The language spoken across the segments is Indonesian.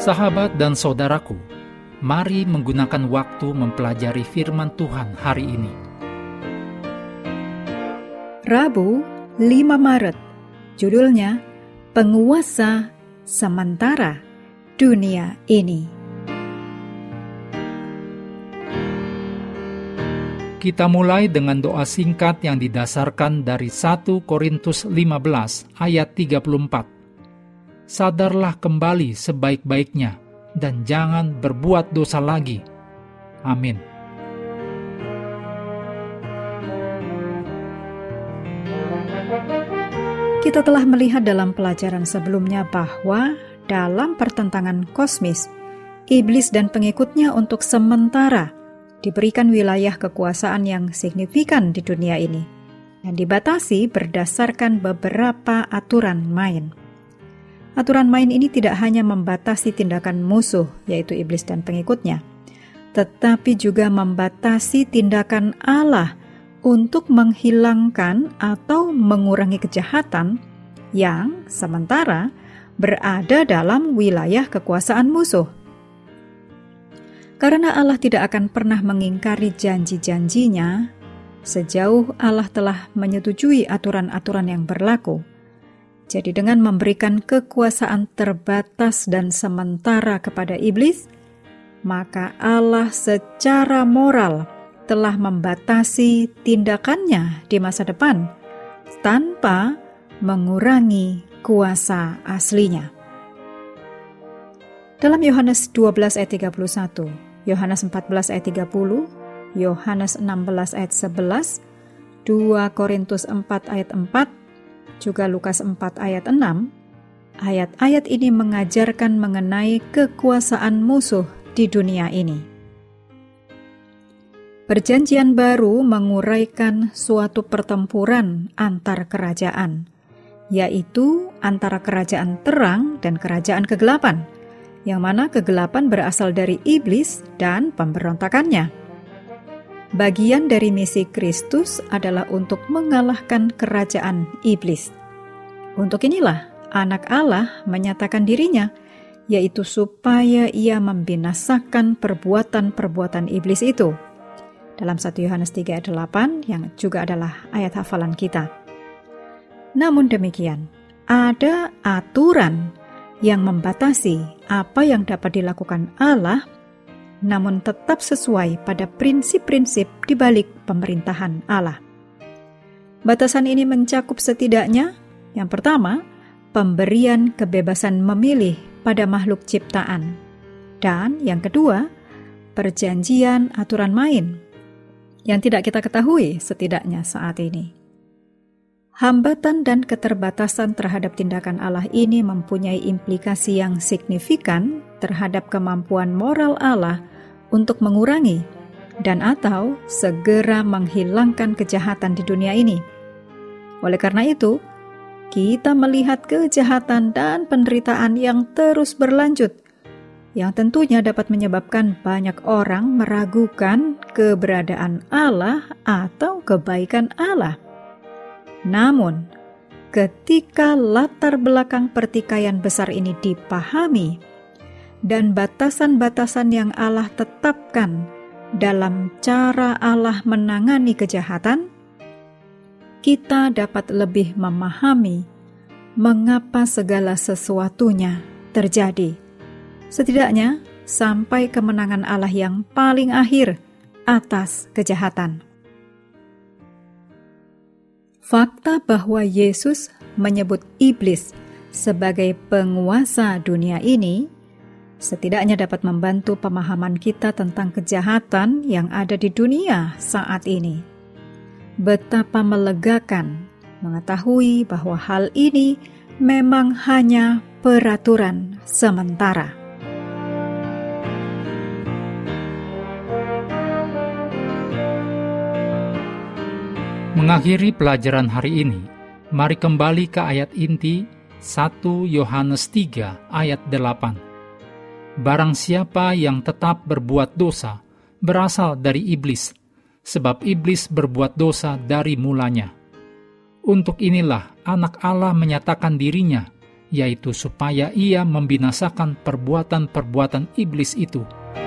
Sahabat dan saudaraku, mari menggunakan waktu mempelajari firman Tuhan hari ini. Rabu, 5 Maret. Judulnya, Penguasa Sementara Dunia Ini. Kita mulai dengan doa singkat yang didasarkan dari 1 Korintus 15 ayat 34. Sadarlah kembali sebaik-baiknya dan jangan berbuat dosa lagi. Amin. Kita telah melihat dalam pelajaran sebelumnya bahwa dalam pertentangan kosmis, iblis dan pengikutnya untuk sementara diberikan wilayah kekuasaan yang signifikan di dunia ini, yang dibatasi berdasarkan beberapa aturan main. Aturan main ini tidak hanya membatasi tindakan musuh, yaitu iblis dan pengikutnya, tetapi juga membatasi tindakan Allah untuk menghilangkan atau mengurangi kejahatan yang sementara berada dalam wilayah kekuasaan musuh. Karena Allah tidak akan pernah mengingkari janji-janjinya, sejauh Allah telah menyetujui aturan-aturan yang berlaku. Jadi dengan memberikan kekuasaan terbatas dan sementara kepada iblis, maka Allah secara moral telah membatasi tindakannya di masa depan tanpa mengurangi kuasa aslinya. Dalam Yohanes 12 ayat 31, Yohanes 14 ayat 30, Yohanes 16 ayat 11, 2 Korintus 4 ayat 4, juga Lukas 4 ayat 6, ayat-ayat ini mengajarkan mengenai kekuasaan musuh di dunia ini. Perjanjian baru menguraikan suatu pertempuran antar kerajaan, yaitu antara kerajaan terang dan kerajaan kegelapan, yang mana kegelapan berasal dari iblis dan pemberontakannya. Bagian dari misi Kristus adalah untuk mengalahkan kerajaan iblis. Untuk inilah Anak Allah menyatakan dirinya, yaitu supaya ia membinasakan perbuatan-perbuatan iblis itu. Dalam 1 Yohanes 3 ayat 8 yang juga adalah ayat hafalan kita. Namun demikian, ada aturan yang membatasi apa yang dapat dilakukan Allah, namun tetap sesuai pada prinsip-prinsip di balik pemerintahan Allah. Batasan ini mencakup setidaknya, yang pertama, pemberian kebebasan memilih pada makhluk ciptaan, dan yang kedua, perjanjian aturan main yang tidak kita ketahui setidaknya saat ini. Hambatan dan keterbatasan terhadap tindakan Allah ini mempunyai implikasi yang signifikan terhadap kemampuan moral Allah untuk mengurangi dan atau segera menghilangkan kejahatan di dunia ini. Oleh karena itu, kita melihat kejahatan dan penderitaan yang terus berlanjut, yang tentunya dapat menyebabkan banyak orang meragukan keberadaan Allah atau kebaikan Allah. Namun, ketika latar belakang pertikaian besar ini dipahami dan batasan-batasan yang Allah tetapkan dalam cara Allah menangani kejahatan, kita dapat lebih memahami mengapa segala sesuatunya terjadi. Setidaknya sampai kemenangan Allah yang paling akhir atas kejahatan. Fakta bahwa Yesus menyebut iblis sebagai penguasa dunia ini setidaknya dapat membantu pemahaman kita tentang kejahatan yang ada di dunia saat ini. Betapa melegakan mengetahui bahwa hal ini memang hanya peraturan sementara. Mengakhiri pelajaran hari ini, mari kembali ke ayat inti 1 Yohanes 3 ayat 8. Barang siapa yang tetap berbuat dosa, berasal dari iblis, sebab iblis berbuat dosa dari mulanya. Untuk inilah anak Allah menyatakan dirinya, yaitu supaya ia membinasakan perbuatan-perbuatan iblis itu.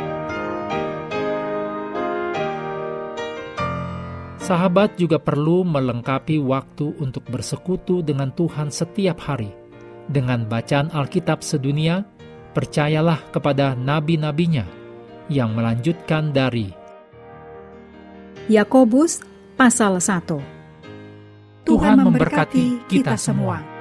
Sahabat juga perlu melengkapi waktu untuk bersekutu dengan Tuhan setiap hari. Dengan bacaan Alkitab sedunia, percayalah kepada nabi-nabinya yang melanjutkan dari Yakobus pasal 1. Tuhan memberkati kita semua.